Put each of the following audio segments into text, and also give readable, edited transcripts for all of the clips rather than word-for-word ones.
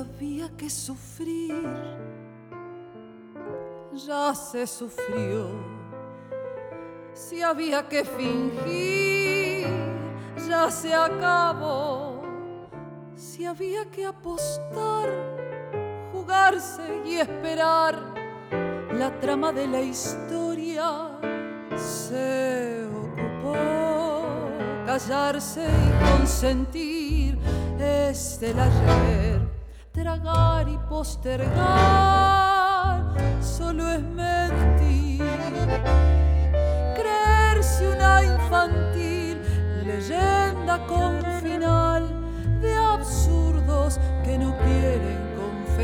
había que sufrir, ya se sufrió. Si había que fingir, ya se acabó. Si había que apostar, jugarse y esperar, la trama de la historia se ocupó. Callarse y consentir es del ayer, tragar y postergar solo es mentir. Creerse una infantil leyenda con final de absurdos que no quieren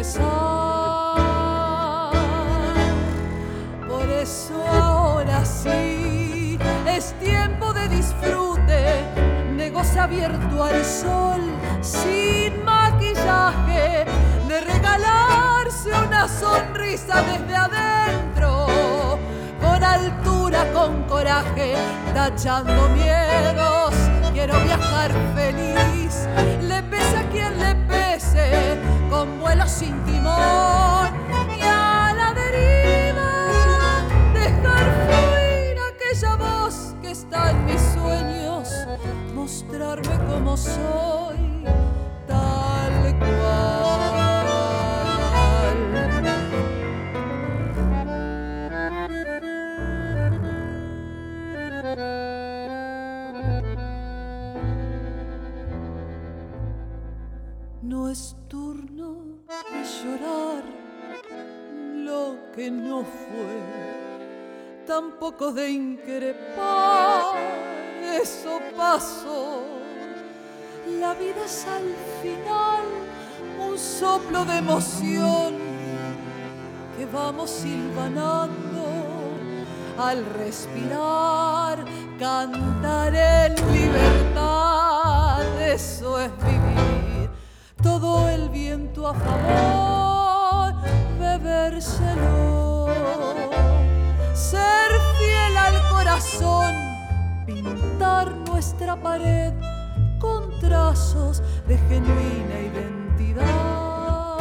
confesar. Por eso ahora sí es tiempo de disfrute, negocio abierto al sol, sin maquillaje, de regalarse una sonrisa desde adentro, con altura, con coraje, tachando miedos. Quiero viajar feliz, le pese a quien le pese, con vuelo sin timón y a la deriva, dejar fluir aquella voz que está en mis sueños, mostrarme como soy, tal cual. No es turno de llorar lo que no fue, tampoco de increpar, eso pasó. La vida es al final un soplo de emoción que vamos silvanando al respirar, cantar en libertad, eso es vivir. Todo el viento a favor, bebérselo, ser fiel al corazón, pintar nuestra pared con trazos de genuina identidad.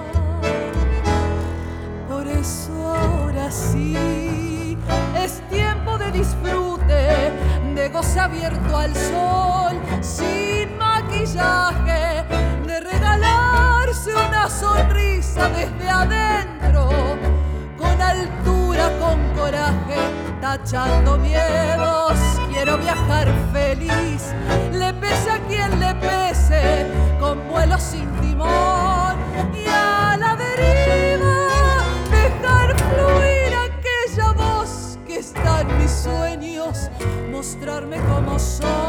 Por eso ahora sí es tiempo de disfrute, de goce abierto al sol, sin maquillaje, de regalarse una sonrisa desde adentro, con altura, con coraje, tachando miedos. Quiero viajar feliz, le pese a quien le pese, con vuelo sin timón y a la deriva, dejar fluir aquella voz que está en mis sueños, mostrarme como soy.